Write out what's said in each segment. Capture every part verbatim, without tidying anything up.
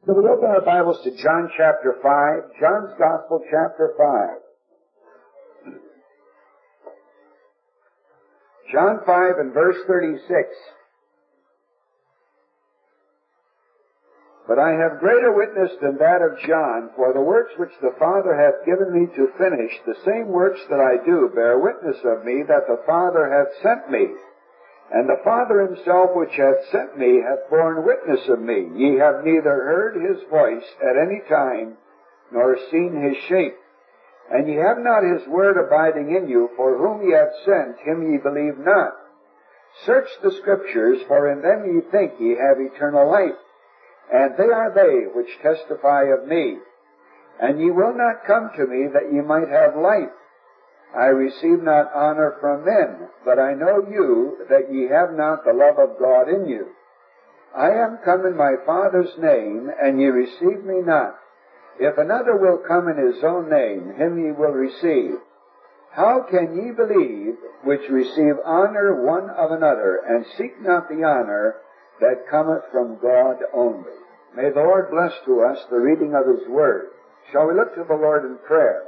So we open our Bibles to John chapter five, John's Gospel chapter five. John five and verse thirty-six. But I have greater witness than that of John, for the works which the Father hath given me to finish, the same works that I do, bear witness of me that the Father hath sent me. And the Father himself which hath sent me hath borne witness of me. Ye have neither heard his voice at any time, nor seen his shape. And ye have not his word abiding in you, for whom he hath sent, him ye believe not. Search the Scriptures, for in them ye think ye have eternal life. And they are they which testify of me. And ye will not come to me that ye might have life. I receive not honor from men, but I know you, that ye have not the love of God in you. I am come in my Father's name, and ye receive me not. If another will come in his own name, him ye will receive. How can ye believe, which receive honor one of another, and seek not the honor that cometh from God only? May the Lord bless to us the reading of his word. Shall we look to the Lord in prayer?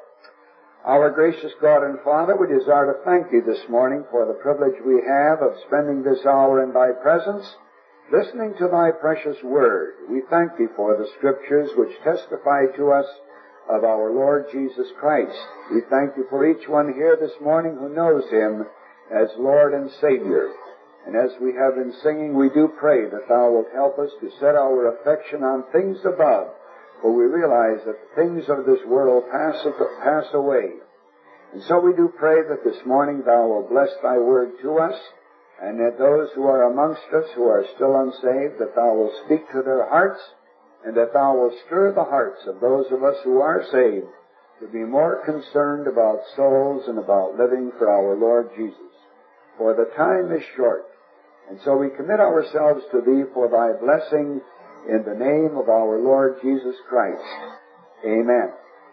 Our gracious God and Father, we desire to thank you this morning for the privilege we have of spending this hour in thy presence, listening to thy precious word. We thank thee for the Scriptures which testify to us of our Lord Jesus Christ. We thank you for each one here this morning who knows him as Lord and Savior. And as we have been singing, we do pray that thou wilt help us to set our affection on things above, for we realize that the things of this world pass, pass away. And so we do pray that this morning thou wilt bless thy word to us, and that those who are amongst us who are still unsaved, that thou wilt speak to their hearts, and that thou wilt stir the hearts of those of us who are saved to be more concerned about souls and about living for our Lord Jesus. For the time is short. And so we commit ourselves to thee for thy blessing in the name of our Lord Jesus Christ. Amen.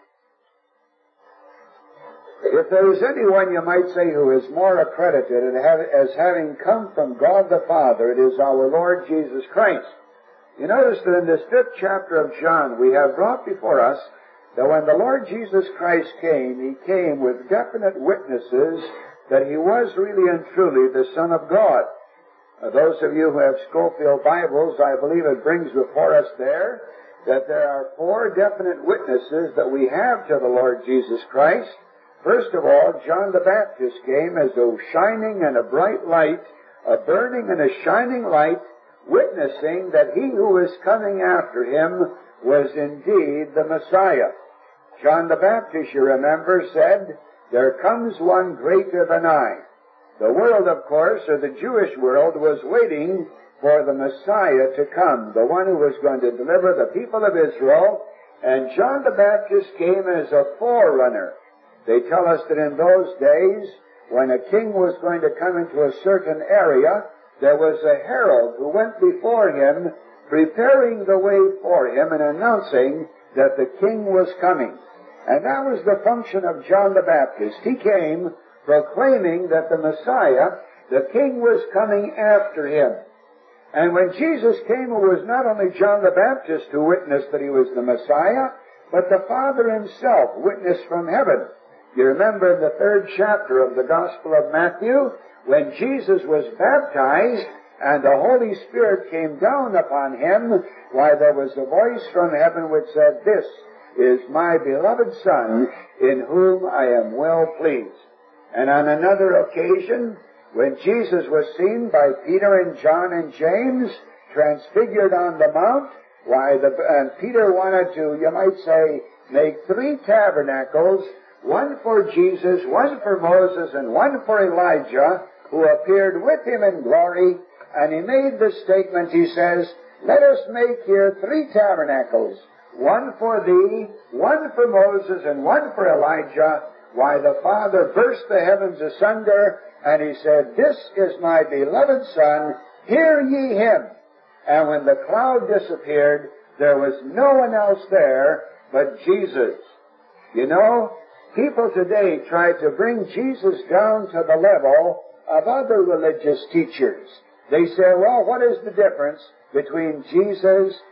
If there is anyone, you might say, who is more accredited as having come from God the Father, it is our Lord Jesus Christ. You notice that in this fifth chapter of John, we have brought before us that when the Lord Jesus Christ came, he came with definite witnesses that he was really and truly the Son of God. Uh, those of you who have Scofield Bibles, I believe it brings before us there that there are four definite witnesses that we have to the Lord Jesus Christ. First of all, John the Baptist came as a shining and a bright light, a burning and a shining light, witnessing that he who was coming after him was indeed the Messiah. John the Baptist, you remember, said, "There comes one greater than I." The world, of course, or the Jewish world, was waiting for the Messiah to come, the one who was going to deliver the people of Israel. And John the Baptist came as a forerunner. They tell us that in those days, when a king was going to come into a certain area, there was a herald who went before him, preparing the way for him and announcing that the king was coming. And that was the function of John the Baptist. He came proclaiming that the Messiah, the King, was coming after him. And when Jesus came, it was not only John the Baptist who witnessed that he was the Messiah, but the Father himself witnessed from heaven. You remember in the third chapter of the Gospel of Matthew, when Jesus was baptized and the Holy Spirit came down upon him, why, there was a voice from heaven which said, "This is my beloved Son, in whom I am well pleased." And on another occasion, when Jesus was seen by Peter and John and James, transfigured on the mount, why, the, and Peter wanted to, you might say, make three tabernacles, one for Jesus, one for Moses, and one for Elijah, who appeared with him in glory. And he made this statement, he says, "Let us make here three tabernacles, one for thee, one for Moses, and one for Elijah." Why, the Father burst the heavens asunder, and he said, "This is my beloved Son, hear ye him." And when the cloud disappeared, there was no one else there but Jesus. You know, people today try to bring Jesus down to the level of other religious teachers. They say, well, what is the difference between Jesus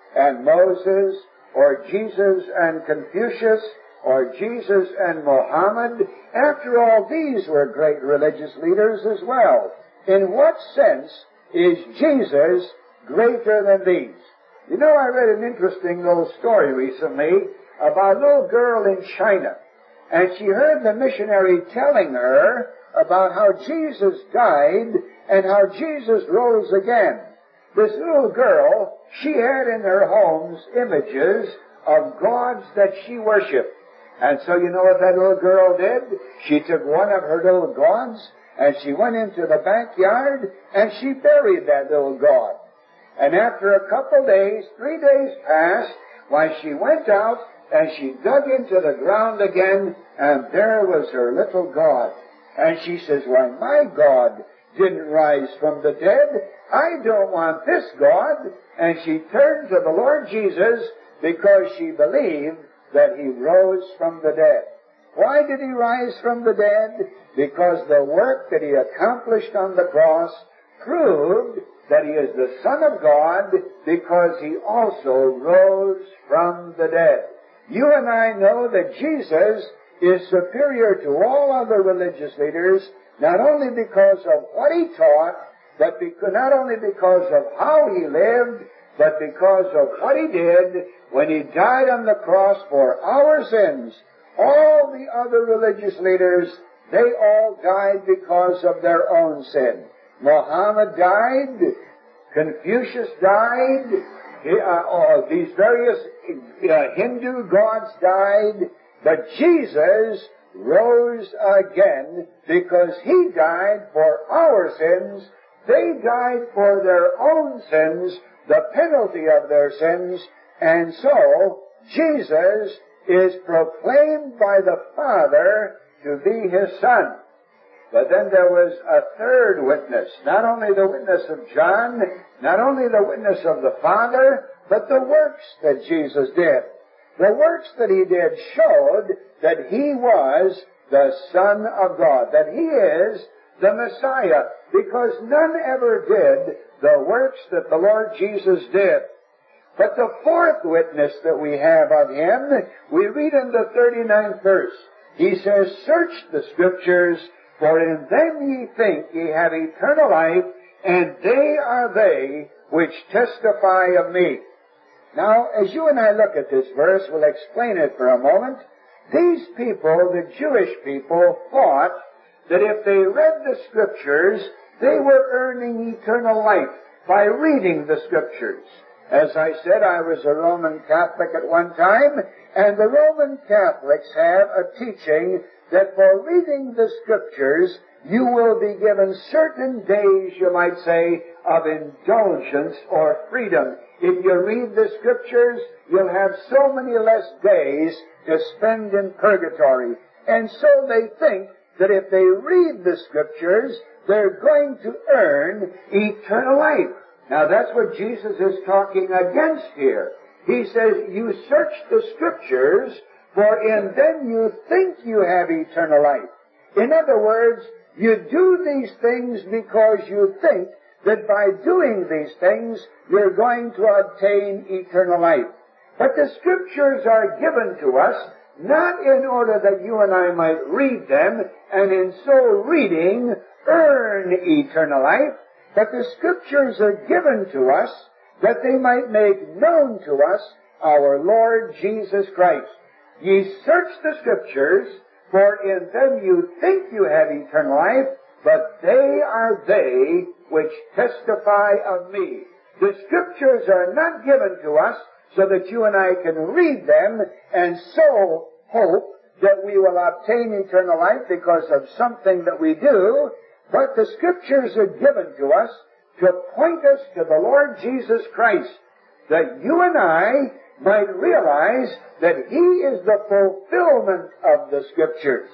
and Moses, or Jesus and Confucius, or Jesus and Mohammed. After all, these were great religious leaders as well. In what sense is Jesus greater than these? You know, I read an interesting little story recently about a little girl in China, and she heard the missionary telling her about how Jesus died and how Jesus rose again. This little girl, she had in her homes images of gods that she worshipped. And so you know what that little girl did? She took one of her little gods and she went into the backyard and she buried that little god. And after a couple days, three days passed, why she went out and she dug into the ground again, and there was her little god. And she says, why, my God didn't rise from the dead. I don't want this God. And she turned to the Lord Jesus because she believed that He rose from the dead. Why did He rise from the dead? Because the work that He accomplished on the cross proved that He is the Son of God, because He also rose from the dead. You and I know that Jesus is superior to all other religious leaders, not only because of what He taught, but because, not only because of how He lived, but because of what He did when He died on the cross for our sins. All the other religious leaders, they all died because of their own sin. Muhammad died, Confucius died, uh, uh, these various uh, Hindu gods died, but Jesus rose again because He died for our sins. They died for their own sins, the penalty of their sins, and so Jesus is proclaimed by the Father to be His Son. But then there was a third witness, not only the witness of John, not only the witness of the Father, but the works that Jesus did. The works that He did showed that He was the Son of God, that He is the Messiah, because none ever did the works that the Lord Jesus did. But the fourth witness that we have of Him, we read in the thirty-ninth verse. He says, search the Scriptures, for in them ye think ye have eternal life, and they are they which testify of me. Now, as you and I look at this verse, we'll explain it for a moment. These people, the Jewish people, thought that if they read the Scriptures, they were earning eternal life by reading the Scriptures. As I said, I was a Roman Catholic at one time, and the Roman Catholics have a teaching that for reading the Scriptures, you will be given certain days, you might say, of indulgence or freedom. If you read the Scriptures, you'll have so many less days to spend in purgatory. And so they think that if they read the Scriptures, they're going to earn eternal life. Now that's what Jesus is talking against here. He says, you search the Scriptures, for in them you think you have eternal life. In other words, you do these things because you think that by doing these things, you're going to obtain eternal life. But the Scriptures are given to us not in order that you and I might read them, and in so reading, earn eternal life, but the Scriptures are given to us that they might make known to us our Lord Jesus Christ. Ye search the Scriptures, for in them you think you have eternal life, but they are they which testify of me. The Scriptures are not given to us so that you and I can read them and so hope that we will obtain eternal life because of something that we do, but the Scriptures are given to us to point us to the Lord Jesus Christ, that you and I might realize that He is the fulfillment of the Scriptures.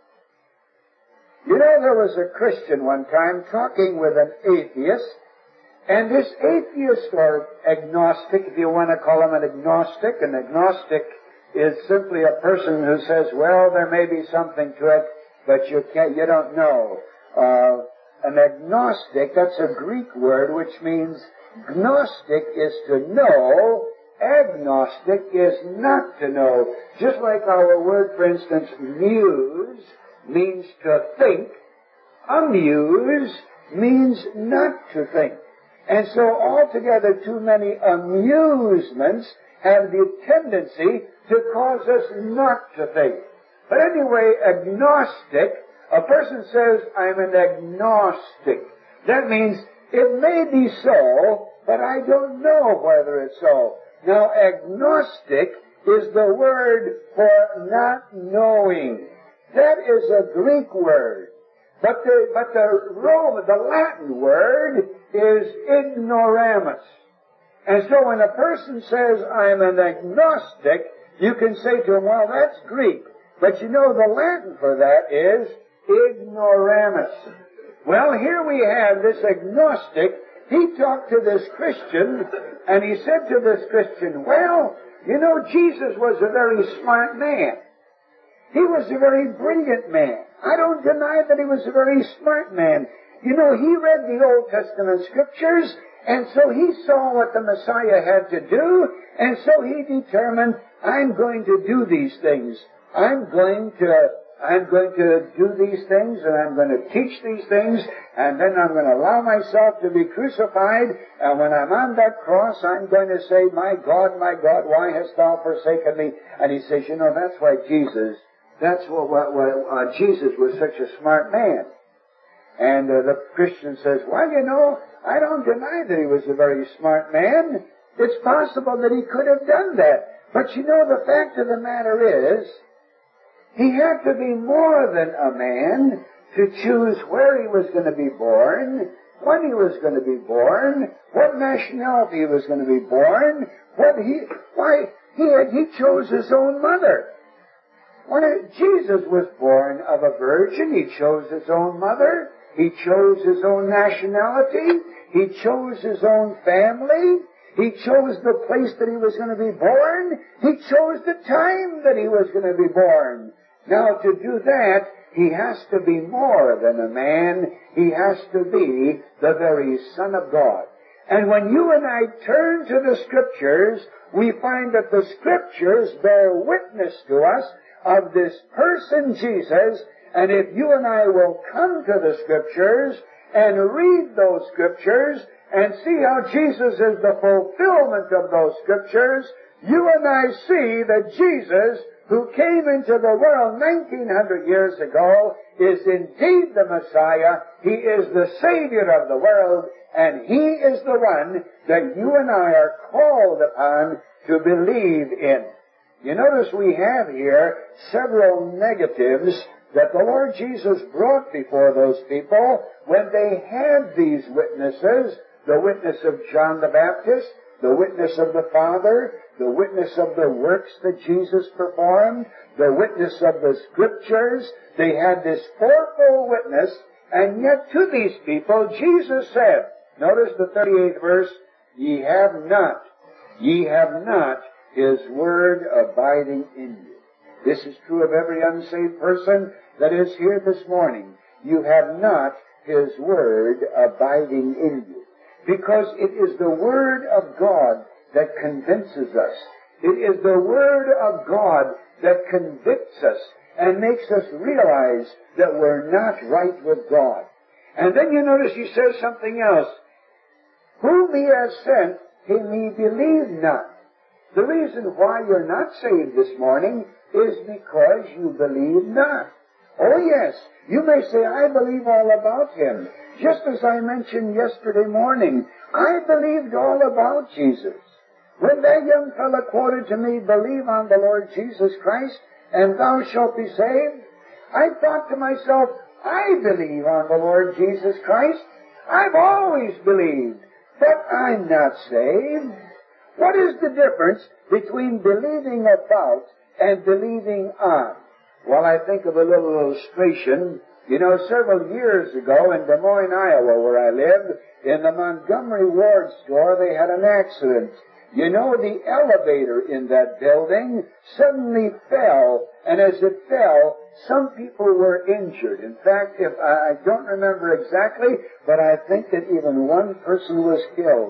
You know, there was a Christian one time talking with an atheist, and this atheist, or agnostic, if you want to call him an agnostic, an agnostic is simply a person who says, well, there may be something to it, but you can't, you don't know. Uh, an agnostic, that's a Greek word which means gnostic is to know, agnostic is not to know. Just like our word, for instance, muse means to think, amuse means not to think. And so altogether too many amusements have the tendency to cause us not to think. But anyway, agnostic, a person says, I'm an agnostic. That means it may be so, but I don't know whether it's so. Now, agnostic is the word for not knowing. That is a Greek word. But the, but the Roman, the Latin word is ignoramus. And so when a person says, I'm an agnostic, you can say to him, well, that's Greek. But you know, the Latin for that is ignoramus. Well, here we have this agnostic. He talked to this Christian, and he said to this Christian, well, you know, Jesus was a very smart man. He was a very brilliant man. I don't deny that he was a very smart man. You know, he read the Old Testament scriptures, and so he saw what the Messiah had to do, and so he determined, I'm going to do these things. I'm going to, I'm going to do these things, and I'm going to teach these things, and then I'm going to allow myself to be crucified, and when I'm on that cross, I'm going to say, my God, my God, why hast thou forsaken me? And he says, you know, that's why Jesus, that's what, what, what uh, Jesus was such a smart man. And uh, the Christian says, well, you know, I don't deny that he was a very smart man. It's possible that he could have done that. But you know, the fact of the matter is, he had to be more than a man to choose where he was going to be born, when he was going to be born, what nationality he was going to be born, what he, why, he, had, he chose his own mother. When Jesus was born of a virgin, he chose his own mother, he chose his own nationality, he chose his own family, he chose the place that he was going to be born, he chose the time that he was going to be born. Now, to do that, he has to be more than a man. He has to be the very Son of God. And when you and I turn to the Scriptures, we find that the Scriptures bear witness to us of this person, Jesus. And if you and I will come to the Scriptures and read those Scriptures and see how Jesus is the fulfillment of those Scriptures, you and I see that Jesus, who came into the world nineteen hundred years ago, is indeed the Messiah. He is the Savior of the world, and He is the one that you and I are called upon to believe in. You notice we have here several negatives that the Lord Jesus brought before those people when they had these witnesses, the witness of John the Baptist, the witness of the Father, the witness of the works that Jesus performed, the witness of the Scriptures. They had this fourfold witness, and yet to these people Jesus said, notice the thirty-eighth verse, ye have not, ye have not His word abiding in you. This is true of every unsaved person that is here this morning. You have not His word abiding in you. Because it is the Word of God that convinces us. It is the Word of God that convicts us and makes us realize that we're not right with God. And then you notice He says something else. Whom He has sent, Him ye believe not. The reason why you're not saved this morning is because you believe not. Oh yes, you may say, I believe all about Him. Just as I mentioned yesterday morning, I believed all about Jesus. When that young fellow quoted to me, believe on the Lord Jesus Christ, and thou shalt be saved, I thought to myself, I believe on the Lord Jesus Christ. I've always believed, but I'm not saved. What is the difference between believing about and believing on? Well, I think of a little illustration. You know, several years ago in Des Moines, Iowa, where I lived, in the Montgomery Ward store, they had an accident. You know, the elevator in that building suddenly fell, and as it fell, some people were injured. In fact, if I, I don't remember exactly, but I think that even one person was killed.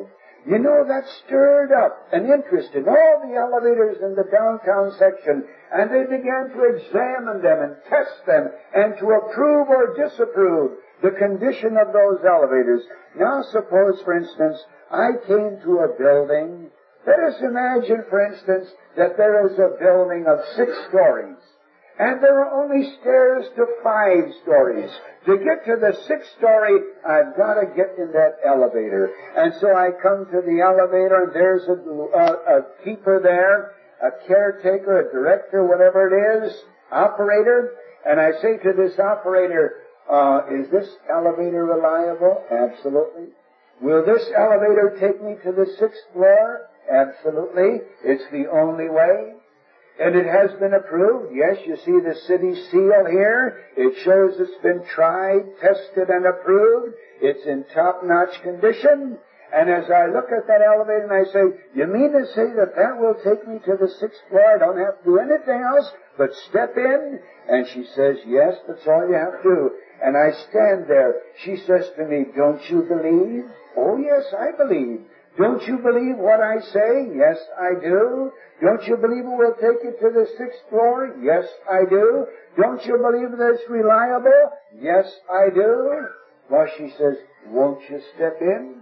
You know, that stirred up an interest in all the elevators in the downtown section, and they began to examine them and test them and to approve or disapprove the condition of those elevators. Now suppose, for instance, I came to a building. Let us imagine, for instance, that there is a building of six stories, and there are only stairs to five stories. To get to the sixth story, I've got to get in that elevator. And so I come to the elevator, and there's a, a, a keeper there, a caretaker, a director, whatever it is, operator, and I say to this operator, uh, is this elevator reliable? Absolutely. Will this elevator take me to the sixth floor? Absolutely. It's the only way. And it has been approved. Yes, you see the city seal here. It shows it's been tried, tested, and approved. It's in top-notch condition. And as I look at that elevator and I say, you mean to say that that will take me to the sixth floor? I don't have to do anything else but step in? And she says, yes, that's all you have to do. And I stand there. She says to me, don't you believe? Oh, yes, I believe. Don't you believe what I say? Yes, I do. Don't you believe it will take you to the sixth floor? Yes, I do. Don't you believe that it's reliable? Yes, I do. Well, she says, won't you step in?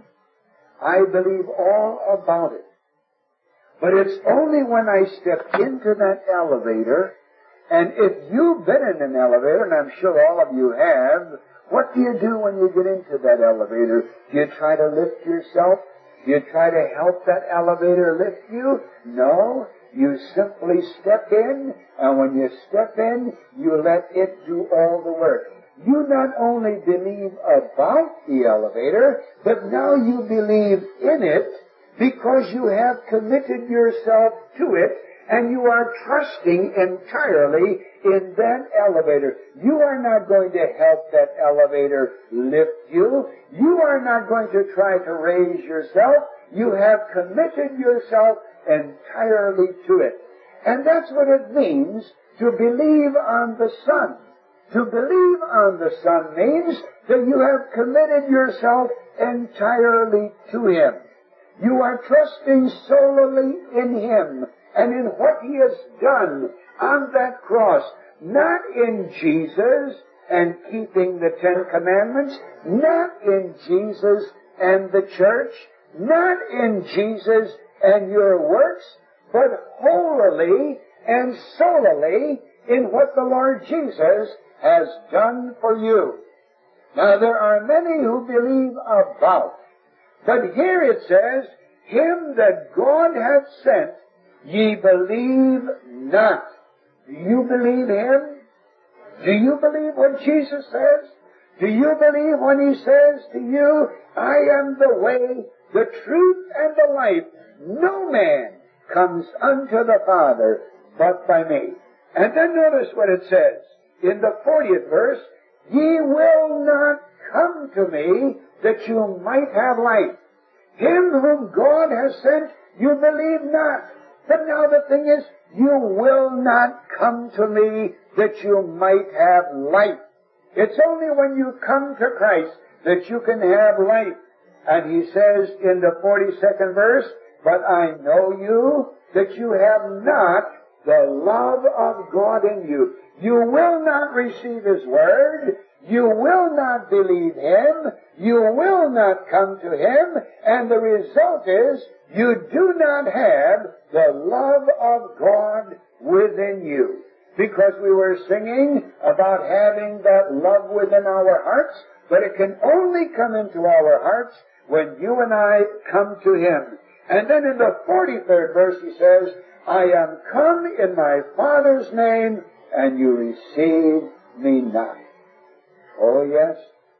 I believe all about it. But it's only when I step into that elevator, and if you've been in an elevator, and I'm sure all of you have, what do you do when you get into that elevator? Do you try to lift yourself? Do you try to help that elevator lift you? No. You simply step in, and when you step in, you let it do all the work. You not only believe about the elevator, but now you believe in it because you have committed yourself to it, and you are trusting entirely in that elevator. You are not going to help that elevator lift you. You are not going to try to raise yourself. You have committed yourself entirely to it. And that's what it means to believe on the Son. To believe on the Son means that you have committed yourself entirely to Him. You are trusting solely in Him and in what He has done on that cross, not in Jesus and keeping the Ten Commandments, not in Jesus and the church, not in Jesus and your works, but wholly and solely in what the Lord Jesus has done for you. Now, there are many who believe about, but here it says, Him that God hath sent, ye believe not. Do you believe Him? Do you believe what Jesus says? Do you believe when He says to you, I am the way, the truth, and the life? No man comes unto the Father but by me. And then notice what it says in the fortieth verse, ye will not come to me that you might have life. Him whom God has sent, you believe not. But now the thing is, you will not come to me that you might have life. It's only when you come to Christ that you can have life. And He says in the forty-second verse, but I know you, that you have not the love of God in you. You will not receive His Word. You will not believe Him. You will not come to Him. And the result is, you do not have the love of God within you. Because we were singing about having that love within our hearts, but it can only come into our hearts when you and I come to Him. And then in the forty-third verse He says, I am come in my Father's name, and you receive me not. Oh, yes.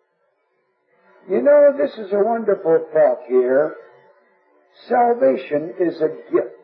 You know, this is a wonderful thought here. Salvation is a gift.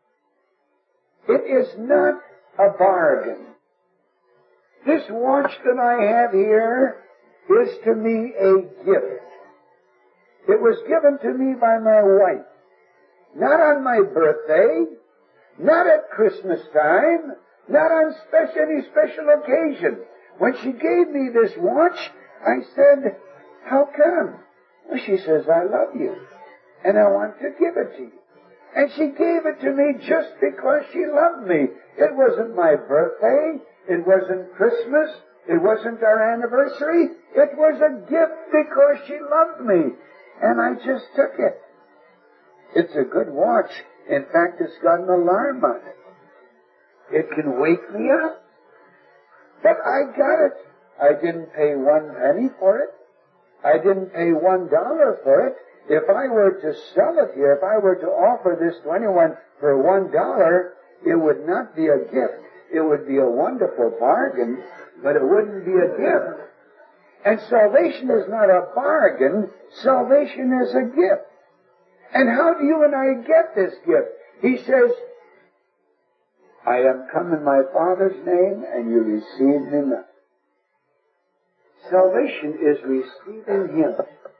It is not a bargain. This watch that I have here is to me a gift. It was given to me by my wife. Not on my birthday, not at Christmas time, not on special, any special occasion. When she gave me this watch, I said, how come? Well, she says, I love you. and I want to give it to you. And she gave it to me just because she loved me. It wasn't my birthday. It wasn't Christmas. It wasn't our anniversary. It was a gift because she loved me. And I just took it. It's a good watch. In fact, it's got an alarm on it. It can wake me up. But I got it. I didn't pay one penny for it. I didn't pay one dollar for it. If I were to sell it here, if I were to offer this to anyone for one dollar, it would not be a gift. It would be a wonderful bargain, but it wouldn't be a gift. And salvation is not a bargain. Salvation is a gift. And how do you and I get this gift? He says, I am come in my Father's name, and you receive me not. Salvation is receiving Him.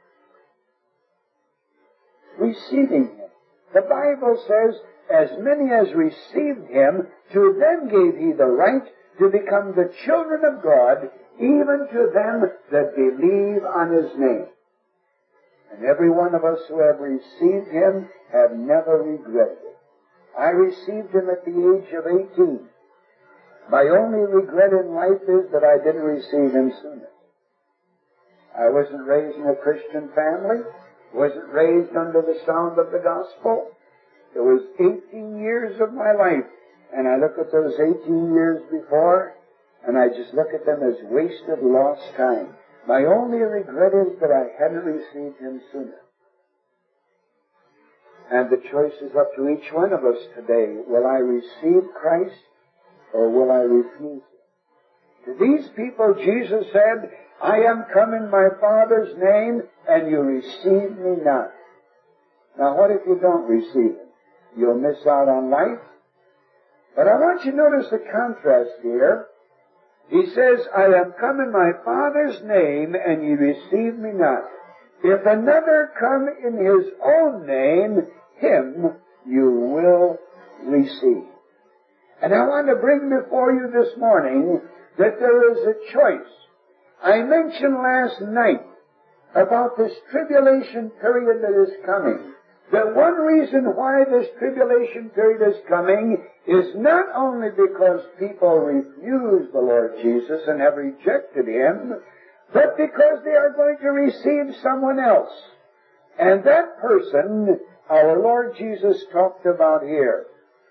Receiving Him. The Bible says, as many as received Him, to them gave He the right to become the children of God, even to them that believe on His name. And every one of us who have received Him have never regretted it. I received Him at the age of eighteen. My only regret in life is that I didn't receive Him sooner. I wasn't raised in a Christian family, wasn't raised under the sound of the gospel. It was eighteen years of my life, and I look at those eighteen years before, and I just look at them as wasted, lost time. My only regret is that I hadn't received Him sooner. And the choice is up to each one of us today. Will I receive Christ, or will I refuse Him? To these people, Jesus said, I am come in my Father's name, and you receive me not. Now, what if you don't receive Him? You'll miss out on life. But I want you to notice the contrast here. He says, I am come in my Father's name, and you receive me not. If another come in His own name, Him you will receive. And I want to bring before you this morning that there is a choice. I mentioned last night about this tribulation period that is coming. That one reason why this tribulation period is coming is not only because people refuse the Lord Jesus and have rejected Him, but because they are going to receive someone else. And that person, our Lord Jesus talked about here.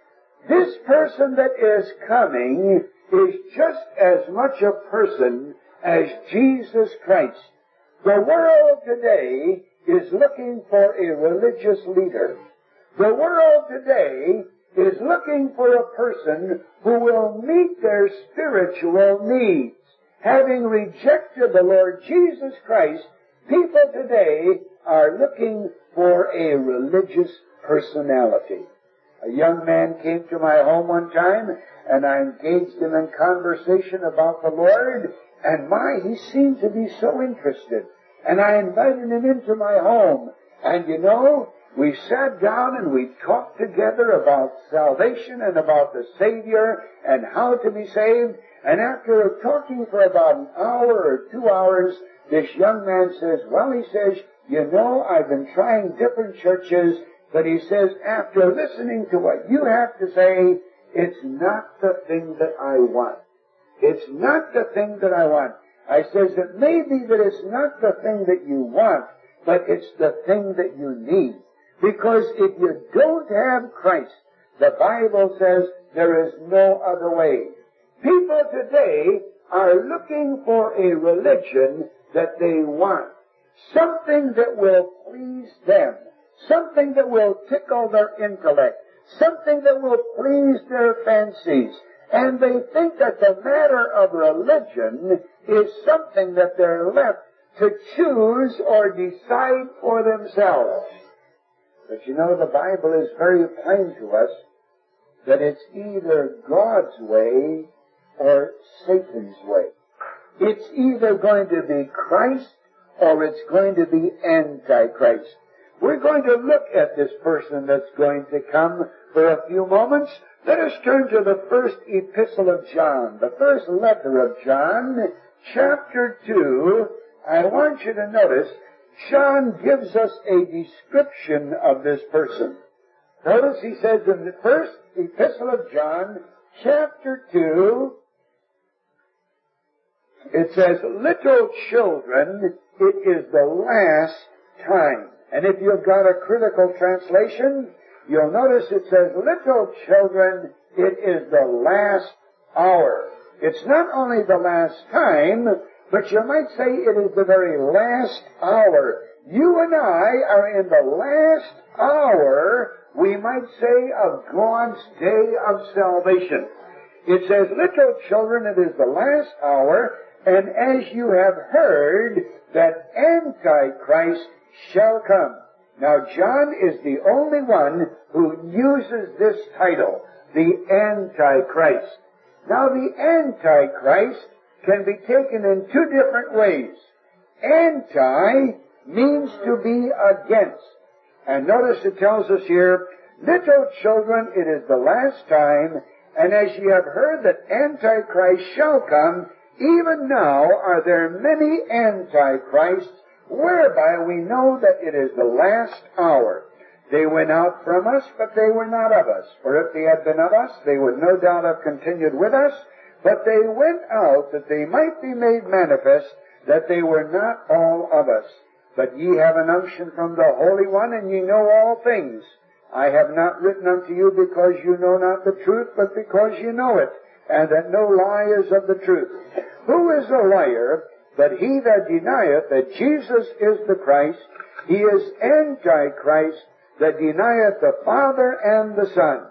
This person that is coming is just as much a person as Jesus Christ. The world today is looking for a religious leader. The world today is looking for a person who will meet their spiritual needs. Having rejected the Lord Jesus Christ, people today are looking for a religious personality. A young man came to my home one time, and I engaged him in conversation about the Lord, and my, he seemed to be so interested. And I invited him into my home. And you know, we sat down and we talked together about salvation and about the Savior and how to be saved. And after talking for about an hour or two hours, this young man says, well, he says, you know, I've been trying different churches, but he says, after listening to what you have to say, it's not the thing that I want. It's not the thing that I want. I says, it may be that it's not the thing that you want, but it's the thing that you need. Because if you don't have Christ, the Bible says there is no other way. People today are looking for a religion that they want. Something that will please them. Something that will tickle their intellect. Something that will please their fancies. And they think that the matter of religion is something that they're left to choose or decide for themselves. But you know, the Bible is very plain to us that it's either God's way or Satan's way. It's either going to be Christ or it's going to be Antichrist. We're going to look at this person that's going to come for a few moments. Let us turn to the first epistle of John, the first letter of John, chapter two. I want you to notice John gives us a description of this person. Notice he says in the first epistle of John, chapter two, it says, little children, it is the last time. And if you've got a critical translation, you'll notice it says, little children, it is the last hour. It's not only the last time, but you might say it is the very last hour. You and I are in the last hour, we might say, of God's day of salvation. It says, little children, it is the last hour, and as you have heard, that Antichrist shall come. Now, John is the only one who uses this title, the Antichrist. Now, the Antichrist can be taken in two different ways. Anti means to be against. And notice it tells us here, little children, it is the last time, and as ye have heard that Antichrist shall come, even now are there many Antichrists, whereby we know that it is the last hour. They went out from us, but they were not of us. For if they had been of us, they would no doubt have continued with us, but they went out that they might be made manifest that they were not all of us. But ye have an unction from the Holy One, and ye know all things. I have not written unto you because you know not the truth, but because you know it, and that no lie is of the truth. Who is a liar but he that denieth that Jesus is the Christ? He is Antichrist, that denieth the Father and the Son.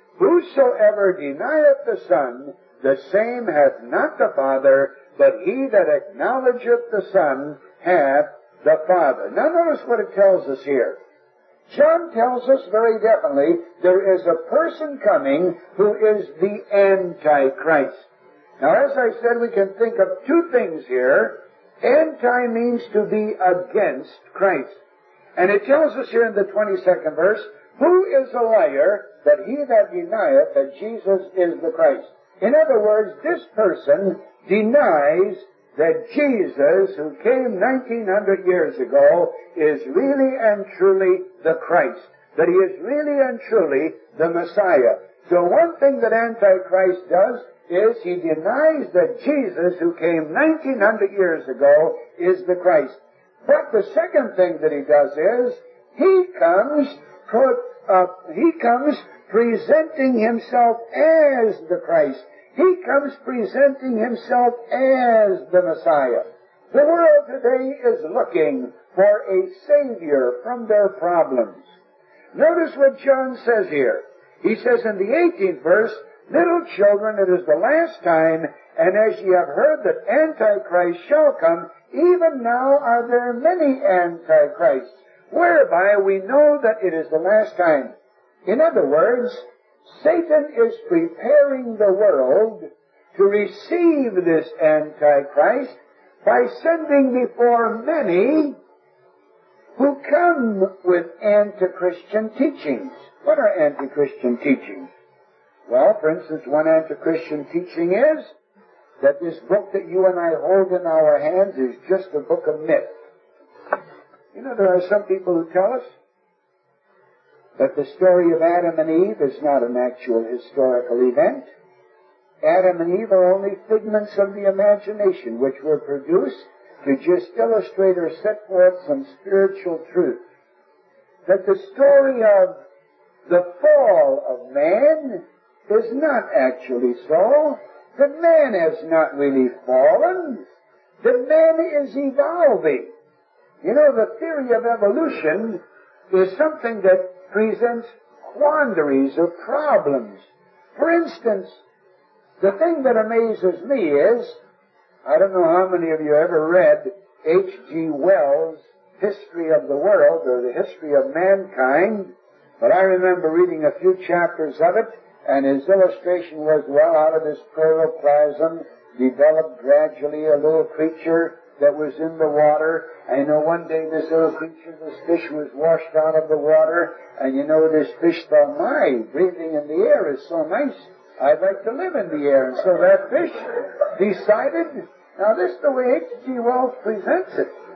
Whosoever denieth the Son, the same hath not the Father, but he that acknowledgeth the Son hath the Father. Now notice what it tells us here. John tells us very definitely there is a person coming who is the Antichrist. Now, as I said, we can think of two things here. Anti means to be against Christ. And it tells us here in the twenty-second verse, who is a liar but he that denieth that Jesus is the Christ? In other words, this person denies that Jesus, who came nineteen hundred years ago, is really and truly the Christ. That he is really and truly the Messiah. So one thing that Antichrist does is he denies that Jesus, who came nineteen hundred years ago, is the Christ. But the second thing that he does is, he comes, uh, he comes presenting himself as the Christ. He comes presenting himself as the Messiah. The world today is looking for a Savior from their problems. Notice what John says here. He says in the eighteenth verse, little children, it is the last time, and as ye have heard that Antichrist shall come, even now are there many Antichrists, whereby we know that it is the last time. In other words, Satan is preparing the world to receive this Antichrist by sending before many who come with anti-Christian teachings. What are anti-Christian teachings? Well, for instance, one anti-Christian teaching is that this book that you and I hold in our hands is just a book of myth. You know, there are some people who tell us that the story of Adam and Eve is not an actual historical event. Adam and Eve are only figments of the imagination which were produced to just illustrate or set forth some spiritual truth. That the story of the fall of man is not actually so. The man has not really fallen. The man is evolving. You know, the theory of evolution is something that presents quandaries or problems. For instance, the thing that amazes me is, I don't know how many of you ever read H G Wells' History of the World, or the History of Mankind, but I remember reading a few chapters of it, and his illustration was, well, out of this protoplasm developed gradually a little creature that was in the water. And you know, one day this little creature, this fish, was washed out of the water, and you know, this fish thought, my, breathing in the air is so nice. I'd like to live in the air. And so that fish decided, now this is the way H G Wells presents it.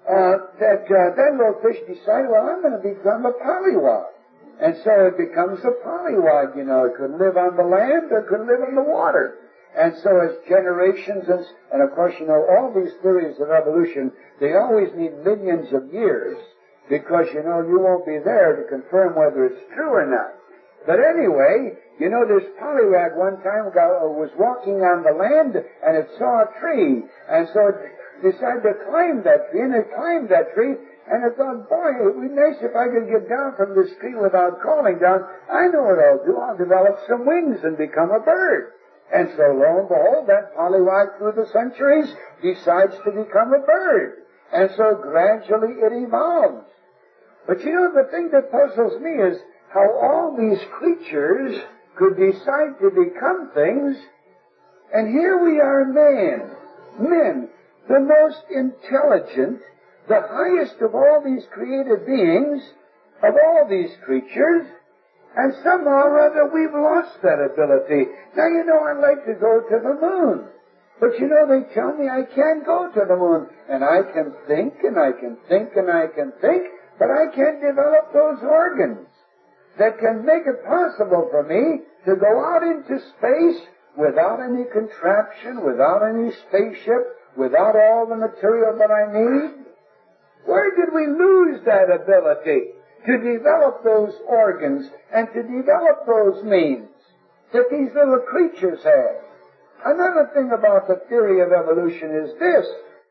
uh, that uh, that little fish decided, well, I'm going to become a pollywog. And so it becomes a pollywog, you know. It could live on the land or it could live in the water. And so as generations, and, and of course, you know, all these theories of evolution, they always need millions of years because, you know, you won't be there to confirm whether it's true or not. But anyway, you know, this pollywog one time got, was walking on the land and it saw a tree. And so it decided to climb that tree, and it climbed that tree. And I thought, boy, it would be nice if I could get down from this tree without crawling down. I know what I'll do. I'll develop some wings and become a bird. And so, lo and behold, that pollywog through the centuries decides to become a bird. And so gradually it evolves. But you know, the thing that puzzles me is how all these creatures could decide to become things. And here we are, man. Men, the most intelligent, the highest of all these created beings, of all these creatures, and somehow or other we've lost that ability. Now, you know, I'd like to go to the moon. But, you know, they tell me I can't go to the moon. And I can think, and I can think, and I can think, but I can't develop those organs that can make it possible for me to go out into space without any contraption, without any spaceship, without all the material that I need. Where did we lose that ability to develop those organs and to develop those means that these little creatures have? Another thing about the theory of evolution is this.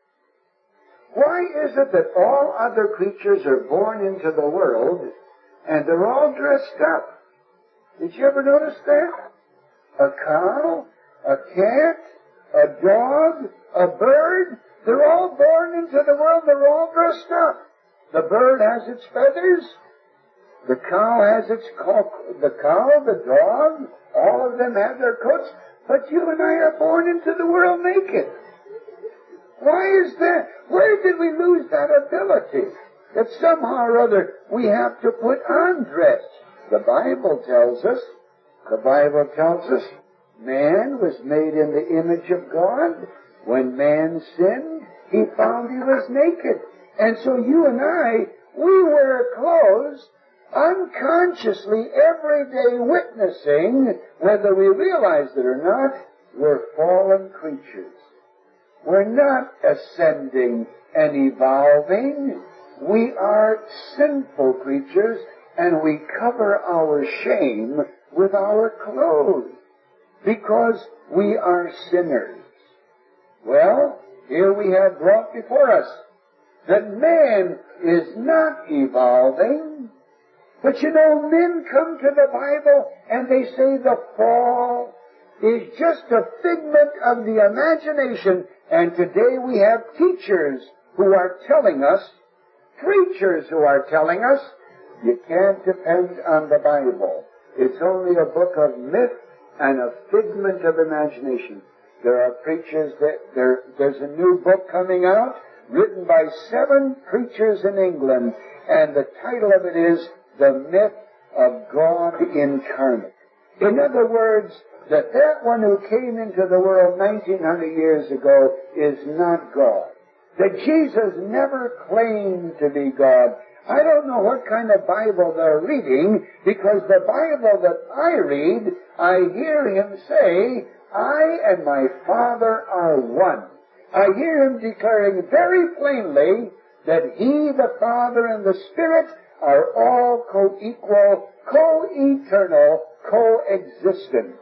Why is it that all other creatures are born into the world and they're all dressed up? Did you ever notice that? A cow, a cat, a dog, a bird, they're all born into the world, they're all dressed up. The bird has its feathers, the cow has its coat, the cow, the dog, all of them have their coats, but you and I are born into the world naked. Why is that? Where did we lose that ability? That somehow or other we have to put on dress. The Bible tells us, the Bible tells us, man was made in the image of God. When man sinned, he found he was naked. And so you and I, we wear clothes unconsciously every day, witnessing, whether we realize it or not, we're fallen creatures. We're not ascending and evolving. We are sinful creatures, and we cover our shame with our clothes because we are sinners. Well, here we have brought before us that man is not evolving. But you know, men come to the Bible and they say the fall is just a figment of the imagination. And today we have teachers who are telling us, preachers who are telling us, you can't depend on the Bible. It's only a book of myth and a figment of imagination. There are preachers that, there, there's a new book coming out written by seven preachers in England, and the title of it is The Myth of God Incarnate. In other words, that that one who came into the world nineteen hundred years ago is not God. That Jesus never claimed to be God. I don't know what kind of Bible they're reading, because the Bible that I read, I hear him say, I and my Father are one. I hear him declaring very plainly that he, the Father, and the Spirit are all co-equal, co-eternal, co-existent.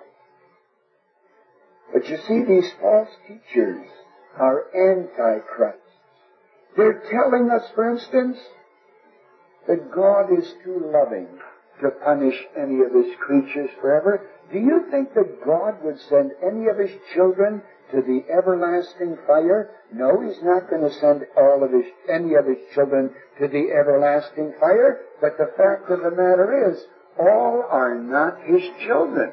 But you see, these false teachers are antichrists. They're telling us, for instance, that God is too loving to punish any of his creatures forever. Do you think that God would send any of his children to the everlasting fire? No, he's not going to send all of his, any of his children to the everlasting fire. But the fact of the matter is, all are not his children.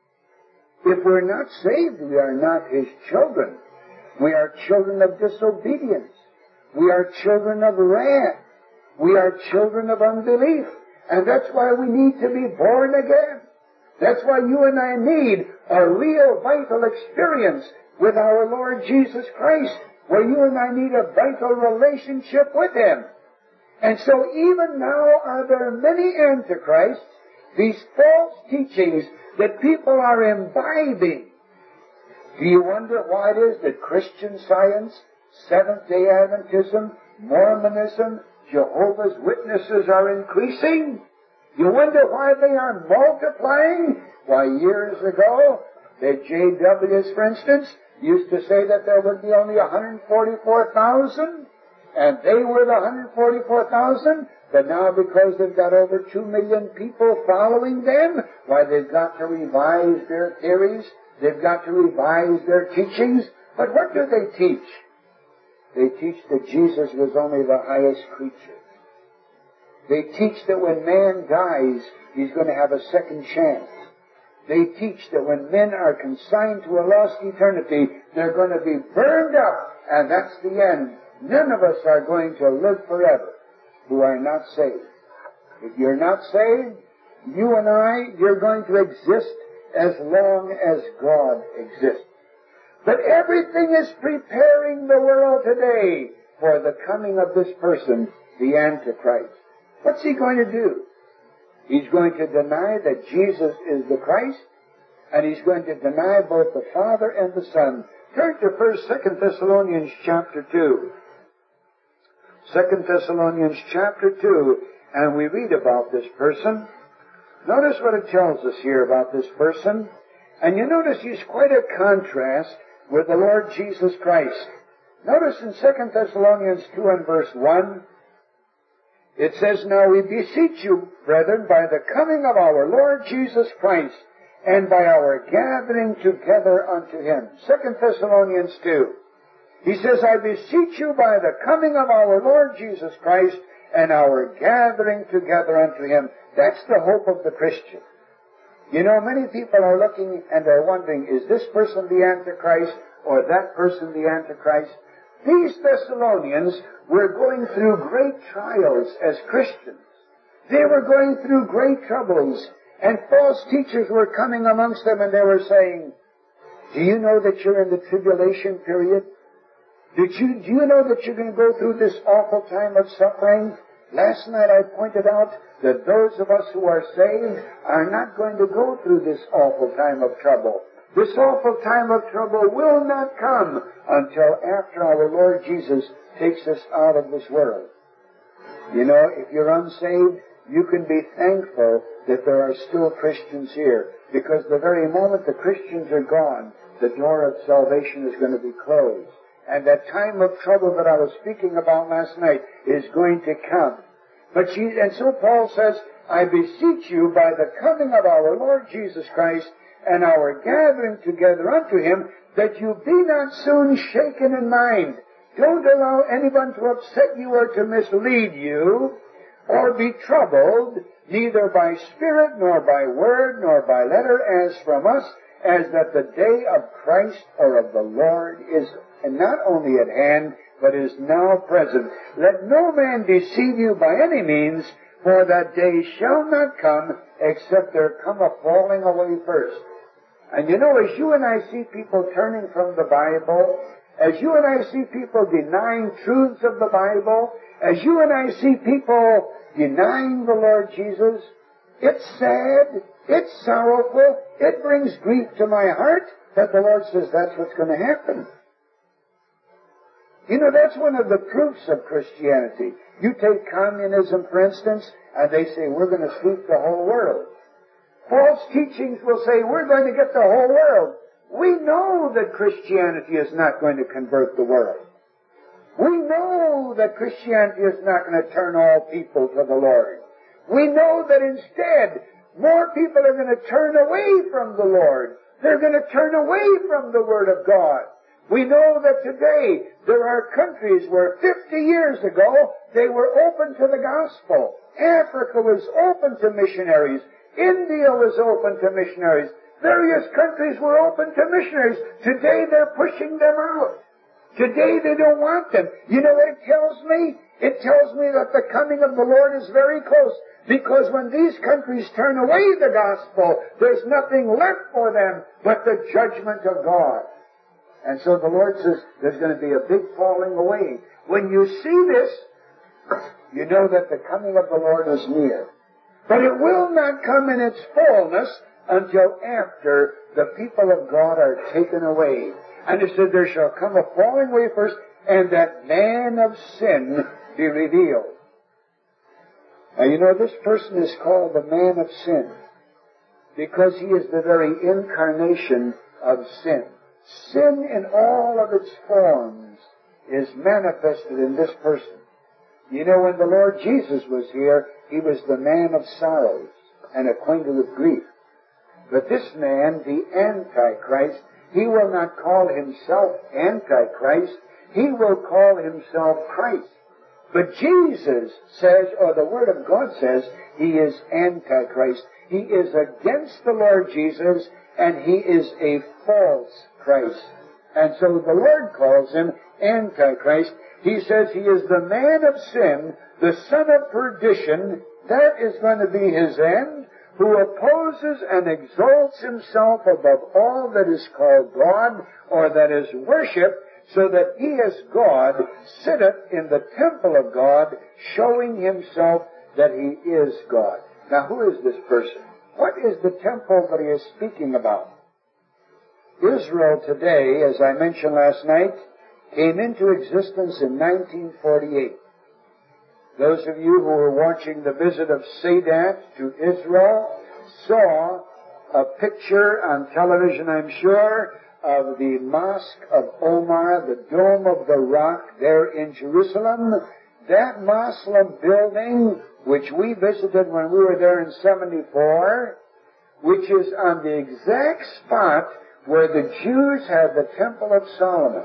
If we're not saved, we are not his children. We are children of disobedience. We are children of wrath. We are children of unbelief. And that's why we need to be born again. That's why you and I need a real vital experience with our Lord Jesus Christ, where you and I need a vital relationship with Him. And so even now are there many antichrists, these false teachings that people are imbibing. Do you wonder why it is that Christian Science, Seventh-day Adventism, Mormonism, Jehovah's Witnesses are increasing? You wonder why they are multiplying? Why, years ago, the J Ws, for instance, used to say that there would be only one hundred forty-four thousand, and they were the one hundred forty-four thousand, but now because they've got over two million people following them, why, they've got to revise their theories, they've got to revise their teachings. But what do they teach? They teach that Jesus was only the highest creature. They teach that when man dies, he's going to have a second chance. They teach that when men are consigned to a lost eternity, they're going to be burned up, and that's the end. None of us are going to live forever who are not saved. If you're not saved, you and I, you're going to exist as long as God exists. But everything is preparing the world today for the coming of this person, the Antichrist. What's he going to do? He's going to deny that Jesus is the Christ, and he's going to deny both the Father and the Son. Turn to First, Second Thessalonians chapter two. Second Thessalonians chapter two, and we read about this person. Notice what it tells us here about this person. And you notice he's quite a contrast with the Lord Jesus Christ. Notice in Second Thessalonians two and verse one, it says, "Now we beseech you, brethren, by the coming of our Lord Jesus Christ, and by our gathering together unto Him." Second Thessalonians two. He says, "I beseech you by the coming of our Lord Jesus Christ, and our gathering together unto Him." That's the hope of the Christian. You know, many people are looking and are wondering, is this person the Antichrist, or that person the Antichrist? These Thessalonians were going through great trials as Christians. They were going through great troubles, and false teachers were coming amongst them, and they were saying, "Do you know that you're in the tribulation period? Did you, do you know that you're going to go through this awful time of suffering?" Last night I pointed out that those of us who are saved are not going to go through this awful time of trouble. This awful time of trouble will not come until after our Lord Jesus takes us out of this world. You know, if you're unsaved, you can be thankful that there are still Christians here, because the very moment the Christians are gone, the door of salvation is going to be closed. And that time of trouble that I was speaking about last night is going to come. But she, and so Paul says, "I beseech you by the coming of our Lord Jesus Christ and our gathering together unto Him, that you be not soon shaken in mind." Don't allow anyone to upset you or to mislead you, or be troubled, neither by spirit, nor by word, nor by letter, as from us, as that the day of Christ or of the Lord is and not only at hand, but is now present. Let no man deceive you by any means, for that day shall not come, except there come a falling away first. And you know, as you and I see people turning from the Bible, as you and I see people denying truths of the Bible, as you and I see people denying the Lord Jesus, it's sad, it's sorrowful, it brings grief to my heart, but the Lord says that's what's going to happen. You know, that's one of the proofs of Christianity. You take communism, for instance, and they say, we're going to sweep the whole world. False teachings will say, we're going to get the whole world. We know that Christianity is not going to convert the world. We know that Christianity is not going to turn all people to the Lord. We know that instead, more people are going to turn away from the Lord. They're going to turn away from the Word of God. We know that today there are countries where fifty years ago they were open to the gospel. Africa was open to missionaries. India was open to missionaries. Various countries were open to missionaries. Today they're pushing them out. Today they don't want them. You know what it tells me? It tells me that the coming of the Lord is very close. Because when these countries turn away the gospel, there's nothing left for them but the judgment of God. And so the Lord says there's going to be a big falling away. When you see this, you know that the coming of the Lord is near. But it will not come in its fullness until after the people of God are taken away. And it said there shall come a falling away first, and that man of sin be revealed. Now you know this person is called the man of sin because he is the very incarnation of sin. Sin in all of its forms is manifested in this person. You know, when the Lord Jesus was here, he was the man of sorrows and acquainted with grief. But this man, the Antichrist, he will not call himself Antichrist. He will call himself Christ. But Jesus says, or the Word of God says, he is Antichrist. He is against the Lord Jesus, and he is a false Christ. And so the Lord calls him Antichrist. He says he is the man of sin, the son of perdition. That is going to be his end, who opposes and exalts himself above all that is called God or that is worshipped, so that he as God sitteth in the temple of God, showing himself that he is God. Now, who is this person? What is the temple that he is speaking about? Israel today, as I mentioned last night, came into existence in nineteen forty-eight. Those of you who were watching the visit of Sadat to Israel saw a picture on television, I'm sure, of the Mosque of Omar, the Dome of the Rock there in Jerusalem. That Muslim building, which we visited when we were there in seventy-four, which is on the exact spot where the Jews had the Temple of Solomon.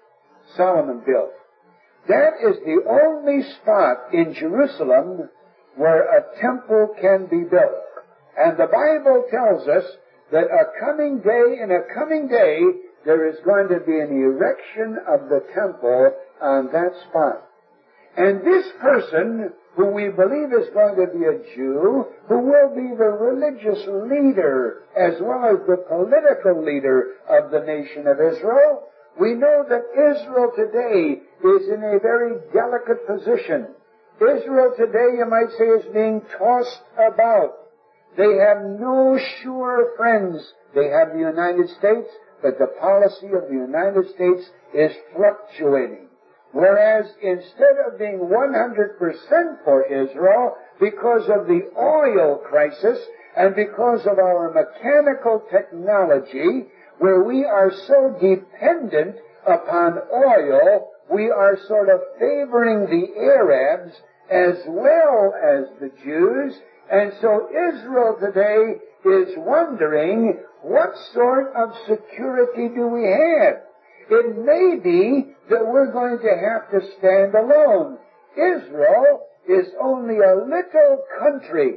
Solomon built. That is the only spot in Jerusalem where a temple can be built. And the Bible tells us that a coming day, in a coming day, there is going to be an erection of the temple on that spot. And this person, who we believe is going to be a Jew, who will be the religious leader as well as the political leader of the nation of Israel, we know that Israel today is in a very delicate position. Israel today, you might say, is being tossed about. They have no sure friends. They have the United States, but the policy of the United States is fluctuating. Whereas instead of being one hundred percent for Israel, because of the oil crisis and because of our mechanical technology, where we are so dependent upon oil, we are sort of favoring the Arabs as well as the Jews. And so Israel today is wondering, what sort of security do we have? It may be that we're going to have to stand alone. Israel is only a little country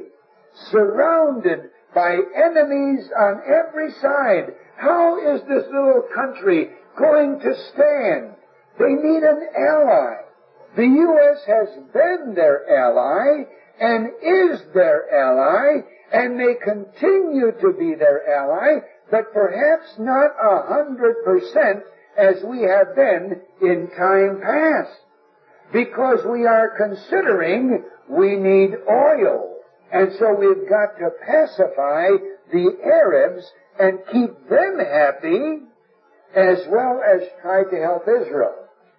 surrounded by enemies on every side. How is this little country going to stand? They need an ally. The U S has been their ally and is their ally and may continue to be their ally, but perhaps not a hundred percent as we have been in time past. Because we are considering we need oil. And so we've got to pacify the Arabs and keep them happy as well as try to help Israel.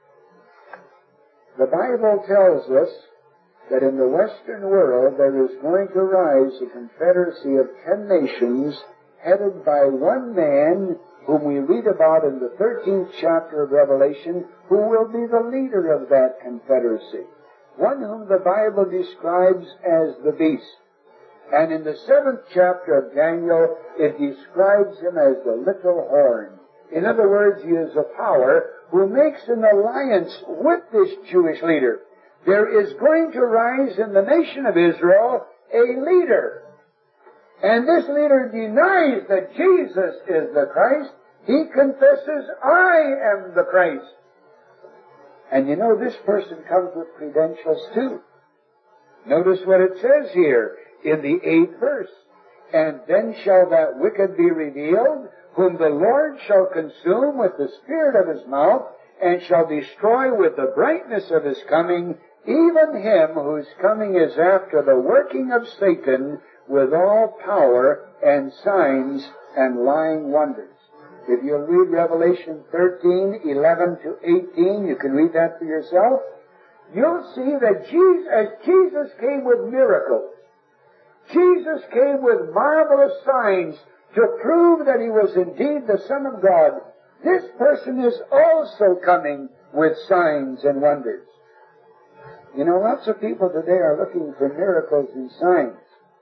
The Bible tells us that in the Western world there is going to rise a confederacy of ten nations headed by one man whom we read about in the thirteenth chapter of Revelation, who will be the leader of that confederacy. One whom the Bible describes as the beast. And in the seventh chapter of Daniel, it describes him as the little horn. In other words, he is a power who makes an alliance with this Jewish leader. There is going to rise in the nation of Israel a leader. And this leader denies that Jesus is the Christ. He confesses, I am the Christ. And you know, this person comes with credentials too. Notice what it says here in the eighth verse. And then shall that wicked be revealed, whom the Lord shall consume with the spirit of his mouth, and shall destroy with the brightness of his coming, even him whose coming is after the working of Satan with all power and signs and lying wonders. If you'll read Revelation thirteen, eleven to eighteen, you can read that for yourself. You'll see that Jesus, as Jesus came with miracles, Jesus came with marvelous signs to prove that he was indeed the Son of God. This person is also coming with signs and wonders. You know, lots of people today are looking for miracles and signs.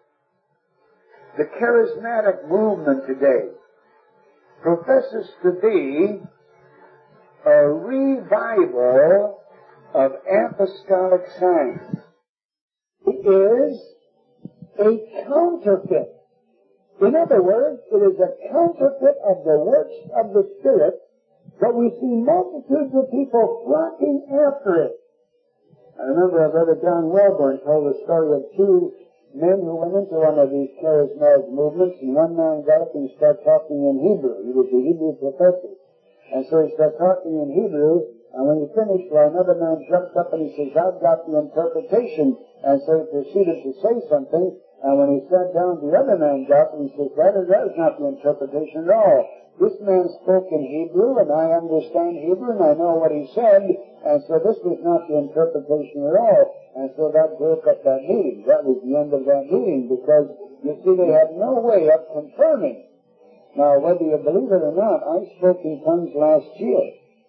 The charismatic movement today professes to be a revival of apostolic signs. It is a counterfeit. In other words, it is a counterfeit of the works of the Spirit, but we see multitudes of people flocking after it. I remember Brother John Welborn told the story of two men who went into one of these charismatic movements, and one man got up and started talking in Hebrew. He was a Hebrew professor. And so he started talking in Hebrew, and when he finished, well, another man jumped up and he says, I've got the interpretation. And so he proceeded to say something, and when he sat down, the other man got up and he says, that is, that is not the interpretation at all. This man spoke in Hebrew, and I understand Hebrew, and I know what he said, and so this was not the interpretation at all. And so that broke up that meeting. That was the end of that meeting, because, you see, they had no way of confirming. Now, whether you believe it or not, I spoke in tongues last year.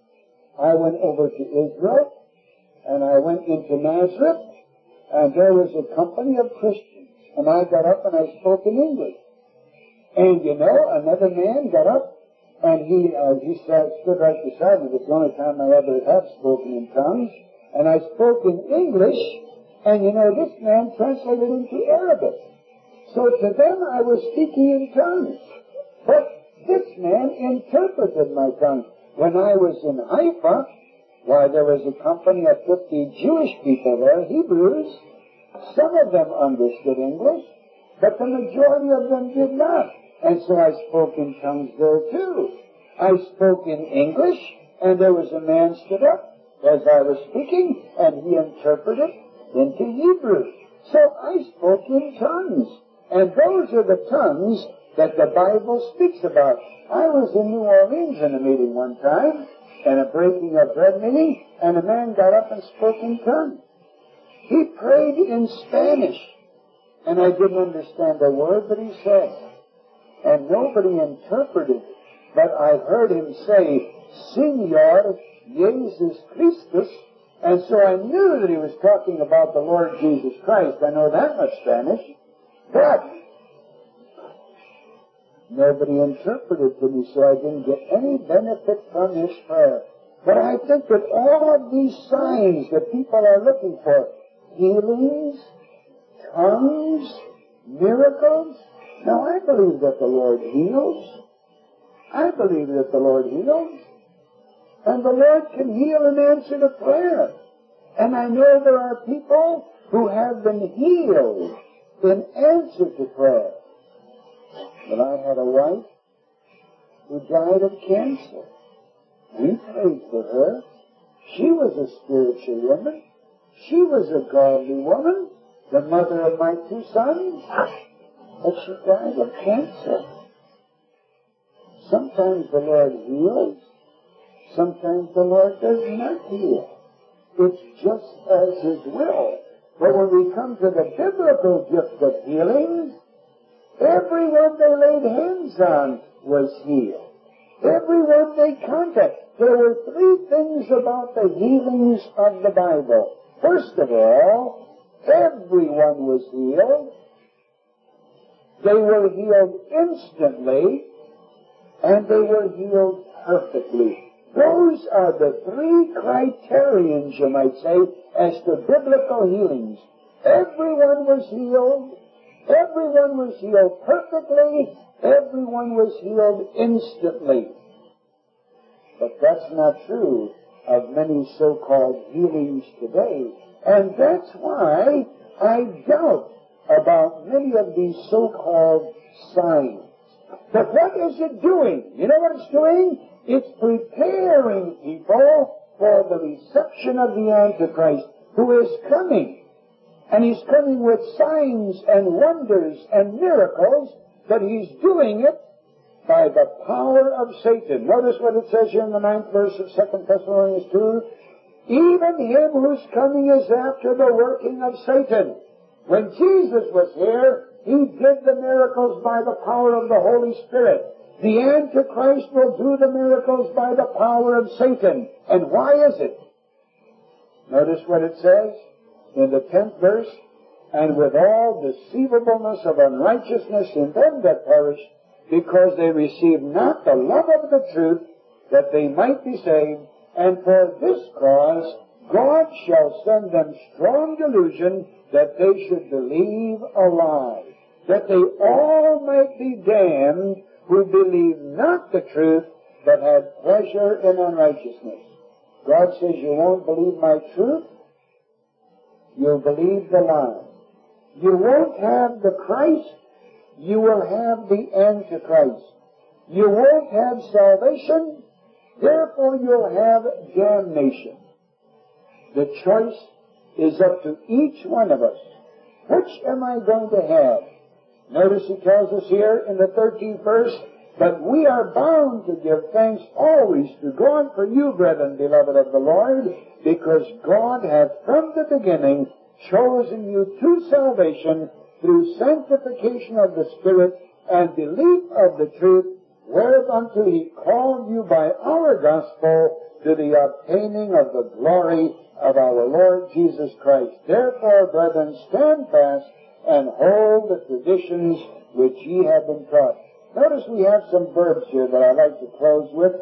I went over to Israel, and I went into Nazareth, and there was a company of Christians, and I got up and I spoke in English. And, you know, another man got up, and he uh, he sat, stood right beside me. It's the only time I ever have spoken in tongues. And I spoke in English, and, you know, this man translated into Arabic. So to them I was speaking in tongues. But this man interpreted my tongue. When I was in Haifa, why, there was a company of fifty Jewish people there, Hebrews. Some of them understood English, but the majority of them did not. And so I spoke in tongues there too. I spoke in English, and there was a man stood up as I was speaking, and he interpreted into Hebrew. So I spoke in tongues. And those are the tongues that the Bible speaks about. I was in New Orleans in a meeting one time, in a breaking of bread meeting, and a man got up and spoke in tongues. He prayed in Spanish, and I didn't understand a word that he said. And nobody interpreted it, but I heard him say, Señor Jesus Christus, and so I knew that he was talking about the Lord Jesus Christ. I know that much Spanish, but nobody interpreted to me, so I didn't get any benefit from his prayer. But I think that all of these signs that people are looking for, healings, tongues, miracles, now I believe that the Lord heals. I believe that the Lord heals. And the Lord can heal and answer the prayer. And I know there are people who have been healed in answer to prayer. But I had a wife who died of cancer. We prayed for her. She was a spiritual woman. She was a godly woman, the mother of my two sons. But she died of cancer. Sometimes the Lord heals. Sometimes the Lord does not heal. It's just as His will. But when we come to the biblical gift of healing, everyone they laid hands on was healed. Everyone they contacted. There were three things about the healings of the Bible. First of all, everyone was healed. They were healed instantly, and they were healed perfectly. Those are the three criterions, you might say, as to biblical healings. Everyone was healed. Everyone was healed perfectly. Everyone was healed instantly. But that's not true of many so-called healings today. And that's why I doubt about many of these so-called signs. But what is it doing? You know what it's doing? It's preparing people for the reception of the Antichrist, who is coming. And he's coming with signs and wonders and miracles, but he's doing it by the power of Satan. Notice what it says here in the ninth verse of Second Thessalonians two. Even him who's coming is after the working of Satan. When Jesus was here, he did the miracles by the power of the Holy Spirit. The Antichrist will do the miracles by the power of Satan. And why is it? Notice what it says in the tenth verse. And with all deceivableness of unrighteousness in them that perish, because they receive not the love of the truth, that they might be saved. And for this cause God shall send them strong delusion, that they should believe a lie, that they all might be damned who believe not the truth, but had pleasure in unrighteousness. God says, you won't believe my truth, you'll believe the lie. You won't have the Christ, you will have the Antichrist. You won't have salvation, therefore you'll have damnation. The choice is up to each one of us. Which am I going to have? Notice he tells us here in the thirteenth verse, but we are bound to give thanks always to God for you, brethren, beloved of the Lord, because God hath from the beginning chosen you to salvation through sanctification of the Spirit and belief of the truth, whereunto he called you by our gospel to the obtaining of the glory of our Lord Jesus Christ. Therefore, brethren, stand fast and hold the traditions which ye have been taught. Notice we have some verbs here that I'd like to close with.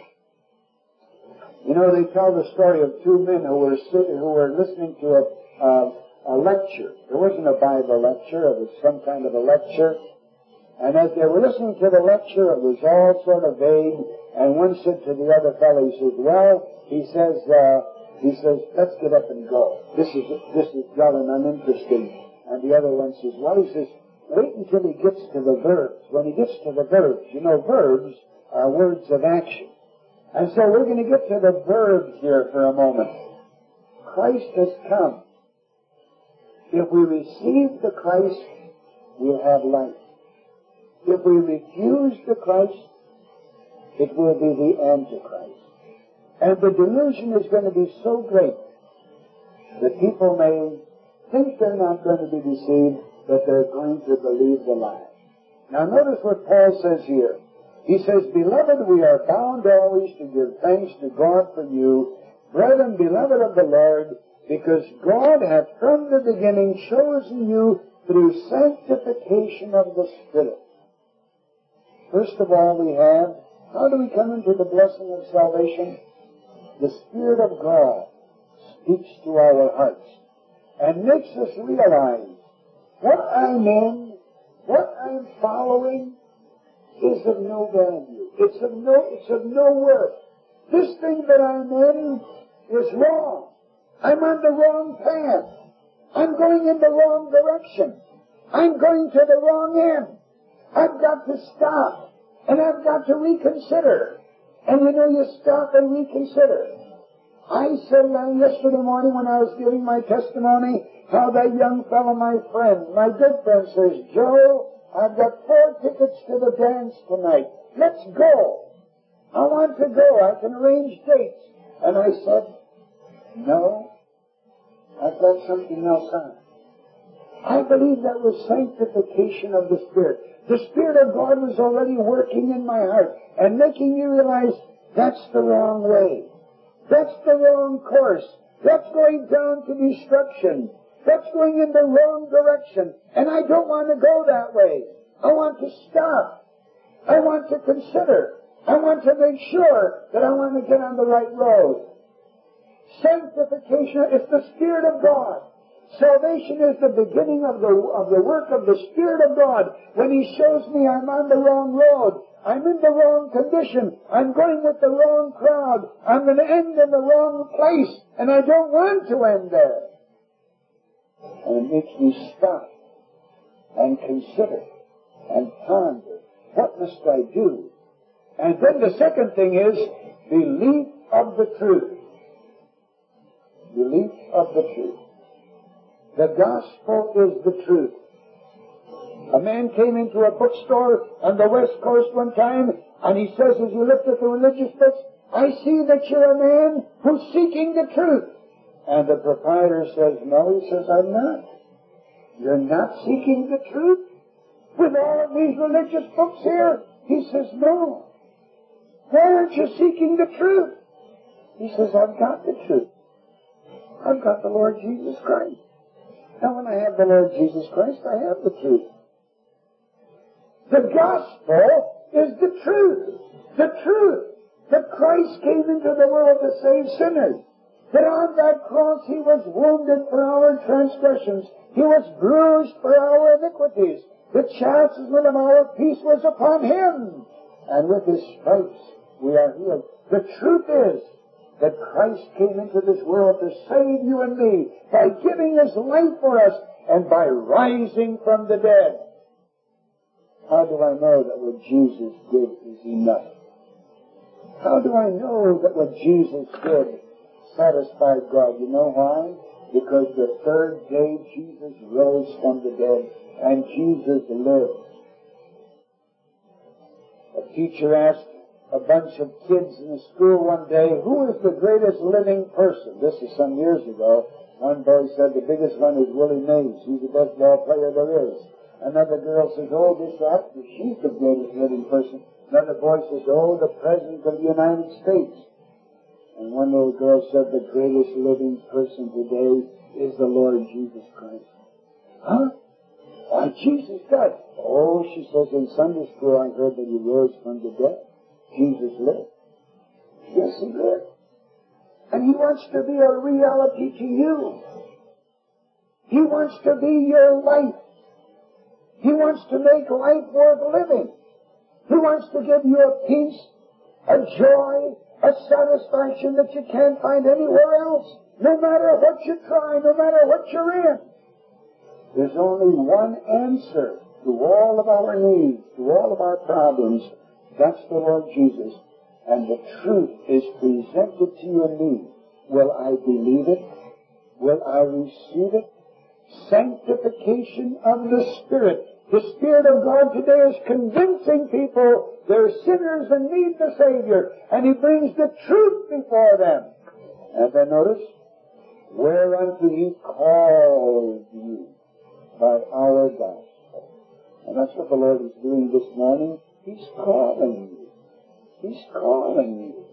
You know, they tell the story of two men who were sitting, who were listening to a, uh, a lecture. There wasn't a Bible lecture, it was some kind of a lecture. And as they were listening to the lecture, it was all sort of vague. And one said to the other fellow, he says, well, he says, uh, he says, let's get up and go. This is, this is dull and uninteresting. And the other one says, well, he says, wait until he gets to the verbs. When he gets to the verbs, you know, verbs are words of action. And so we're going to get to the verbs here for a moment. Christ has come. If we receive the Christ, we'll have life. If we refuse the Christ, it will be the Antichrist. And the delusion is going to be so great that people may think they're not going to be deceived, but they're going to believe the lie. Now notice what Paul says here. He says, beloved, we are bound always to give thanks to God for you, brethren, beloved of the Lord, because God hath from the beginning chosen you through sanctification of the Spirit. First of all, we have, how do we come into the blessing of salvation? The Spirit of God speaks to our hearts and makes us realize what I'm in, what I'm following, is of no value. It's of no, it's of no worth. This thing that I'm in is wrong. I'm on the wrong path. I'm going in the wrong direction. I'm going to the wrong end. I've got to stop, and I've got to reconsider. And you know, you stop and reconsider. I said uh, yesterday morning when I was giving my testimony how that young fellow, my friend, my good friend, says, Joe, I've got four tickets to the dance tonight. Let's go. I want to go. I can arrange dates. And I said, no, I've got something else on. I believe that was sanctification of the Spirit. The Spirit of God was already working in my heart and making me realize that's the wrong way. That's the wrong course. That's going down to destruction. That's going in the wrong direction. And I don't want to go that way. I want to stop. I want to consider. I want to make sure that I want to get on the right road. Sanctification is the Spirit of God. Salvation is the beginning of the, of the work of the Spirit of God. When He shows me I'm on the wrong road, I'm in the wrong condition, I'm going with the wrong crowd, I'm going to end in the wrong place, and I don't want to end there. And it makes me stop and consider and ponder, what must I do? And then the second thing is belief of the truth. Belief of the truth. The gospel is the truth. A man came into a bookstore on the West Coast one time, and he says, as he looked at the religious books, I see that you're a man who's seeking the truth. And the proprietor says, no, he says, I'm not. You're not seeking the truth? With all of these religious books here? He says, no. Why aren't you seeking the truth? He says, I've got the truth. I've got the Lord Jesus Christ. Now when I have the Lord Jesus Christ, I have the truth. The gospel is the truth. The truth that Christ came into the world to save sinners. That on that cross He was wounded for our transgressions. He was bruised for our iniquities. The chastisement of our peace was upon Him. And with His stripes we are healed. The truth is that Christ came into this world to save you and me by giving His life for us and by rising from the dead. How do I know that what Jesus did is enough? How do I know that what Jesus did satisfied God? You know why? Because the third day Jesus rose from the dead and Jesus lived. A teacher asked a bunch of kids in the school one day, who is the greatest living person? This is some years ago. One boy said the biggest one is Willie Mays. He's the best ball player there is. Another girl says, oh, this actor, she's the greatest living person. Another boy says, oh, the President of the United States. And one little girl said, the greatest living person today is the Lord Jesus Christ. Huh? Why, Jesus died. Oh, she says, in Sunday school I heard that He rose from the dead. Jesus lived. Yes, He lived. And He wants to be a reality to you. He wants to be your life. He wants to make life worth living. He wants to give you a peace, a joy, a satisfaction that you can't find anywhere else. No matter what you try, no matter what you're in. There's only one answer to all of our needs, to all of our problems. That's the Lord Jesus. And the truth is presented to you and me. Will I believe it? Will I receive it? Sanctification of the Spirit. The Spirit of God today is convincing people they're sinners and need the Savior. And He brings the truth before them. And then notice, whereunto He called you by our gospel. And that's what the Lord is doing this morning. He's calling you. He's calling you.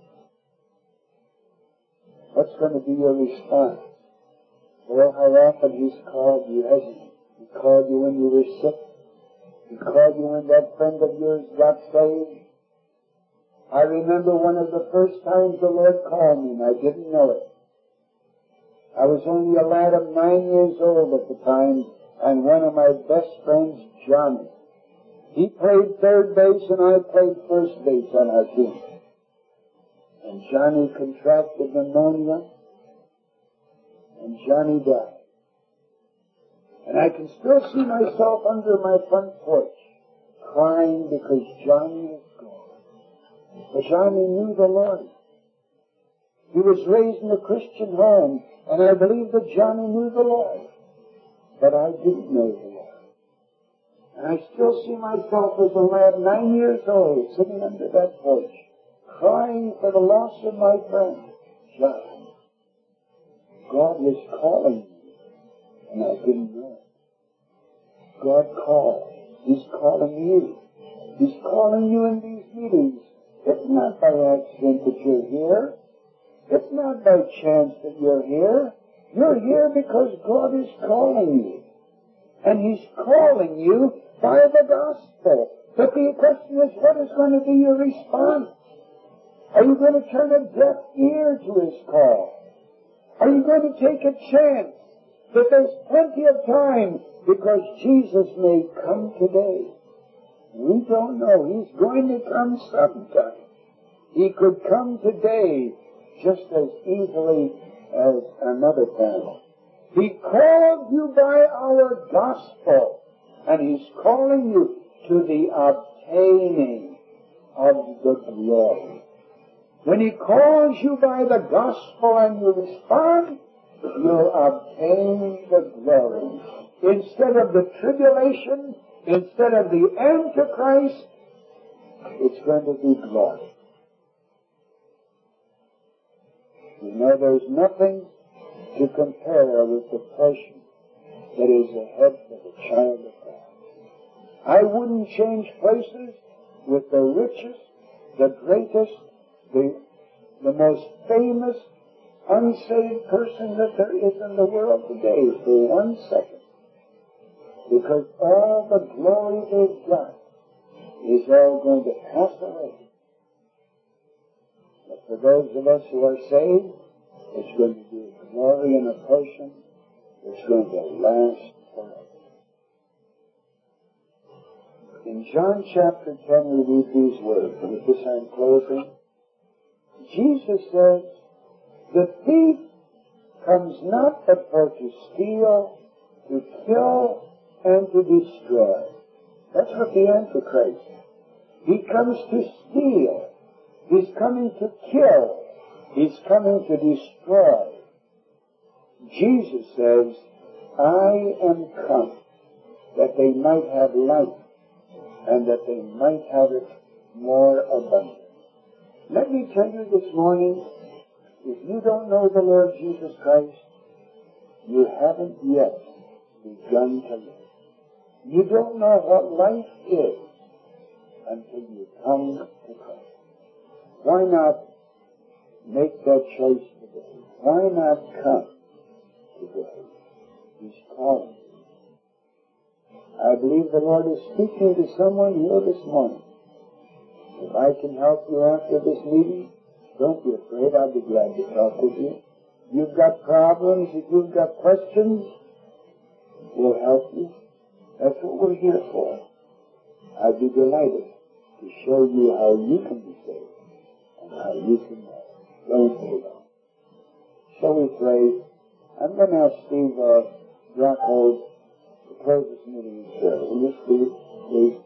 What's going to be your response? Well, how often He's called you, hasn't He? He called you when you were sick. He called you when that friend of yours got saved. I remember one of the first times the Lord called me, and I didn't know it. I was only a lad of nine years old at the time, and one of my best friends, Johnny. He played third base, and I played first base on our team. And Johnny contracted pneumonia, and Johnny died. And I can still see myself under my front porch, crying because Johnny was gone. But Johnny knew the Lord. He was raised in a Christian home, and I believe that Johnny knew the Lord. But I didn't know the Lord. And I still see myself as a lad nine years old, sitting under that porch, crying for the loss of my friend, John. God was calling me, and I didn't know it. God called. He's calling you. He's calling you in these meetings. It's not by accident that you're here. It's not by chance that you're here. You're here because God is calling you. And He's calling you by the gospel. But the question is, what is going to be your response? Are you going to turn a deaf ear to His call? Are you going to take a chance that there's plenty of time because Jesus may come today? We don't know. He's going to come sometime. He could come today just as easily as another time. He called you by our gospel. And He's calling you to the obtaining of the glory. When He calls you by the gospel and you respond, you'll obtain the glory. Instead of the tribulation, instead of the Antichrist, it's going to be glory. You know, there's nothing to compare with the portion that is ahead for the child of God. I wouldn't change places with the richest, the greatest, the, the most famous unsaved person that there is in the world today for one second. Because all the glory they've got is all going to pass away. But for those of us who are saved, it's going to be a glory and a portion that's going to last forever. In John chapter ten, we read these words, and with this I'm closing. Jesus says, the thief comes not but for to steal, to kill, and to destroy. That's what the Antichrist is. He comes to steal. He's coming to kill. He's coming to destroy. Jesus says, I am come that they might have life and that they might have it more abundant. Let me tell you this morning, if you don't know the Lord Jesus Christ, you haven't yet begun to live. You don't know what life is until you come to Christ. Why not make that choice today? Why not come today? He's calling you. I believe the Lord is speaking to someone here this morning. If I can help you after this meeting, don't be afraid. I'll be glad to talk with you. You've got problems, if you've got questions, we'll help you. That's what we're here for. I'd be delighted to show you how you can be saved and how you can know. Don't be alone. Shall we pray? I'm going to ask Steve uh, Rockhold to close this meeting in prayer. Will you, Steve, please?